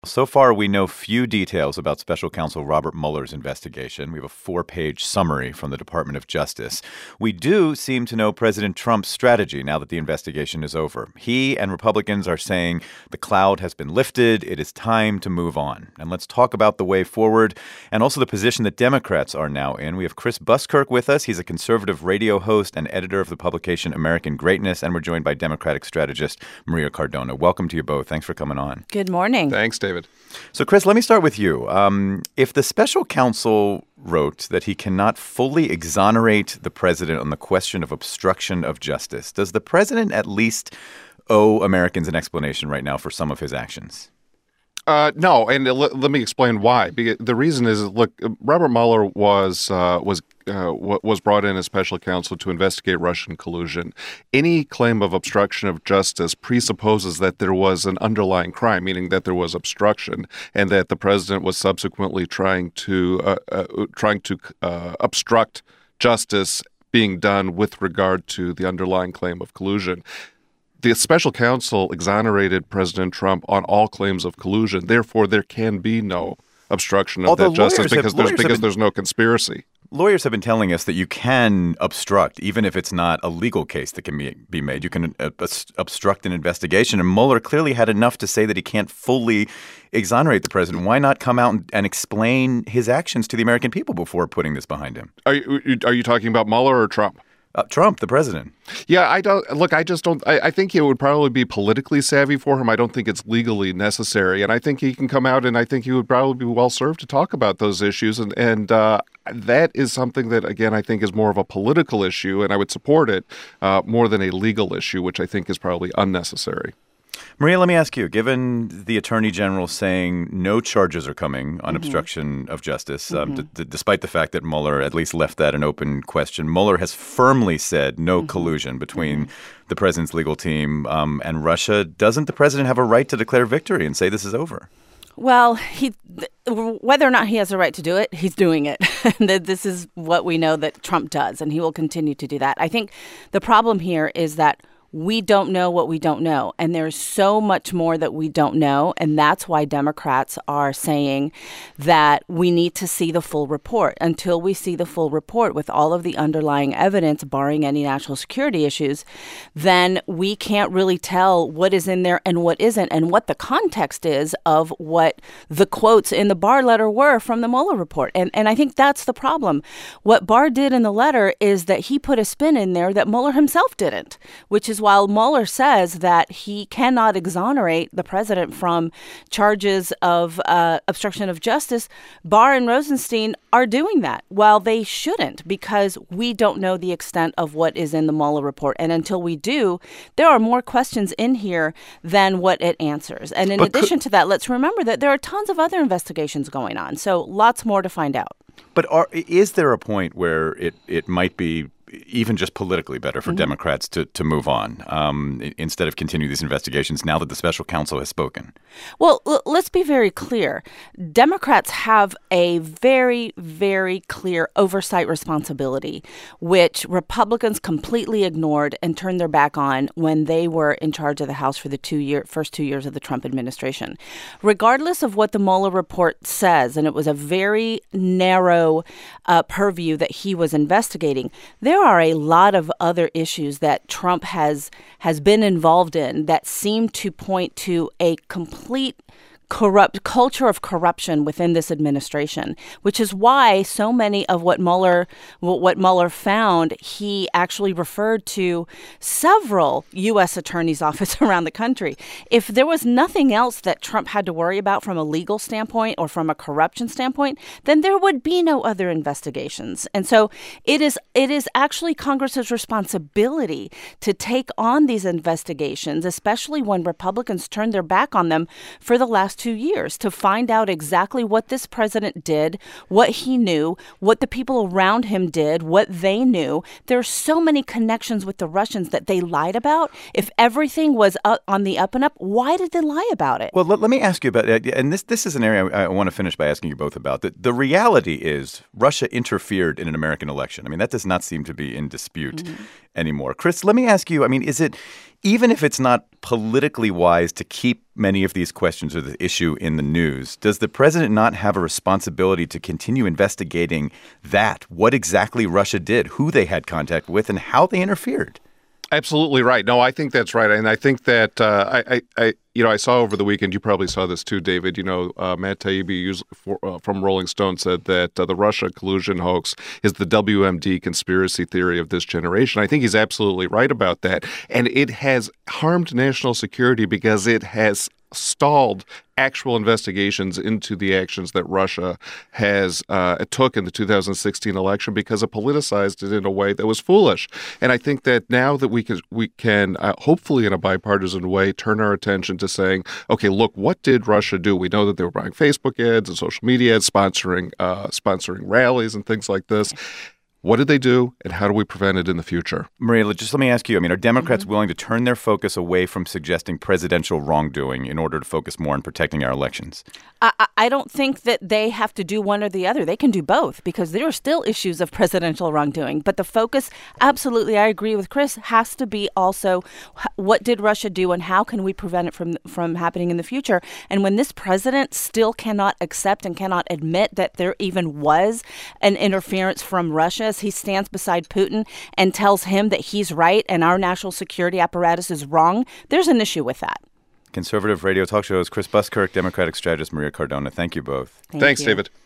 So far, we know few details about Special Counsel Robert Mueller's investigation. We have a 4-page summary from the Department of Justice. We do seem to know President Trump's strategy now that the investigation is over. He and Republicans are saying the cloud has been lifted. It is time to move on. And let's talk about the way forward and also the position that Democrats are now in. We have Chris Buskirk with us. He's a conservative radio host and editor of the publication American Greatness. And we're joined by Democratic strategist Maria Cardona. Welcome to you both. Thanks for coming on. Good morning. Thanks, David. So, Chris, let me start with you. If the special counsel wrote that he cannot fully exonerate the president on the question of obstruction of justice, does the president at least owe Americans an explanation right now for some of his actions? No, and let me explain why. The reason is, look, Robert Mueller was brought in as special counsel to investigate Russian collusion. Any claim of obstruction of justice presupposes that there was an underlying crime, meaning that there was obstruction, and that the president was subsequently trying to obstruct justice being done with regard to the underlying claim of collusion. The special counsel exonerated President Trump on all claims of collusion. Therefore, there can be no obstruction of that justice because there's no conspiracy. Lawyers have been telling us that you can obstruct, even if it's not a legal case that can be made. You can obstruct an investigation. And Mueller clearly had enough to say that he can't fully exonerate the president. Why not come out and explain his actions to the American people before putting this behind him? Are you talking about Mueller or Trump? Trump, the president. Yeah, I think it would probably be politically savvy for him. I don't think it's legally necessary. And I think he can come out and I think he would probably be well served to talk about those issues. And that is something that, again, I think is more of a political issue. And I would support it more than a legal issue, which I think is probably unnecessary. Maria, let me ask you, given the Attorney General saying no charges are coming on obstruction of justice, despite the fact that Mueller at least left that an open question, Mueller has firmly said no collusion between the president's legal team and Russia. Doesn't the president have a right to declare victory and say this is over? Well, whether or not he has a right to do it, he's doing it. This is what we know that Trump does, and he will continue to do that. I think the problem here is that we don't know what we don't know. And there's so much more that we don't know. And that's why Democrats are saying that we need to see the full report. Until we see the full report with all of the underlying evidence, barring any national security issues, then we can't really tell what is in there and what isn't, and what the context is of what the quotes in the Barr letter were from the Mueller report. And I think that's the problem. What Barr did in the letter is that he put a spin in there that Mueller himself didn't, which is while Mueller says that he cannot exonerate the president from charges of obstruction of justice, Barr and Rosenstein are doing that, while they shouldn't, because we don't know the extent of what is in the Mueller report. And until we do, there are more questions in here than what it answers. And in addition to that, let's remember that there are tons of other investigations going on. So lots more to find out. But is there a point where it might be even just politically better for Democrats to move on instead of continue these investigations now that the special counsel has spoken? Well, let's be very clear. Democrats have a very, very clear oversight responsibility, which Republicans completely ignored and turned their back on when they were in charge of the House for the first 2 years of the Trump administration. Regardless of what the Mueller report says, and it was a very narrow purview that he was investigating, there are a lot of other issues that Trump has been involved in that seem to point to a complete corrupt culture of corruption within this administration, which is why so many of what Mueller found, he actually referred to several U.S. attorneys' offices around the country. If there was nothing else that Trump had to worry about from a legal standpoint or from a corruption standpoint, then there would be no other investigations. And so it is actually Congress's responsibility to take on these investigations, especially when Republicans turned their back on them for the last 2 years, to find out exactly what this president did, what he knew, what the people around him did, what they knew. There are so many connections with the Russians that they lied about. If everything was on the up and up, why did they lie about it? Well, let me ask you about it. And this is an area I want to finish by asking you both about. The reality is Russia interfered in an American election. I mean, that does not seem to be in dispute. anymore. Chris, let me ask you, I mean, is it, even if it's not politically wise to keep many of these questions or the issue in the news, does the president not have a responsibility to continue investigating that, what exactly Russia did, who they had contact with, and how they interfered? Absolutely right. No, I think that's right, and I think that I saw over the weekend. You probably saw this too, David. Matt Taibbi from Rolling Stone said that the Russia collusion hoax is the WMD conspiracy theory of this generation. I think he's absolutely right about that, and it has harmed national security because it has stalled actual investigations into the actions that Russia has took in the 2016 election because it politicized it in a way that was foolish. And I think that now that we can hopefully in a bipartisan way turn our attention to saying, okay, look, what did Russia do? We know that they were buying Facebook ads and social media ads, sponsoring rallies and things like this. What did they do, and how do we prevent it in the future? Maria, just let me ask you, I mean, are Democrats willing to turn their focus away from suggesting presidential wrongdoing in order to focus more on protecting our elections? I don't think that they have to do one or the other. They can do both because there are still issues of presidential wrongdoing. But the focus, absolutely, I agree with Chris, has to be also what did Russia do and how can we prevent it from happening in the future? And when this president still cannot accept and cannot admit that there even was an interference from Russia, as he stands beside Putin and tells him that he's right and our national security apparatus is wrong, there's an issue with that. Conservative radio talk show host Chris Buskirk, Democratic strategist Maria Cardona. Thank you both. Thanks, David.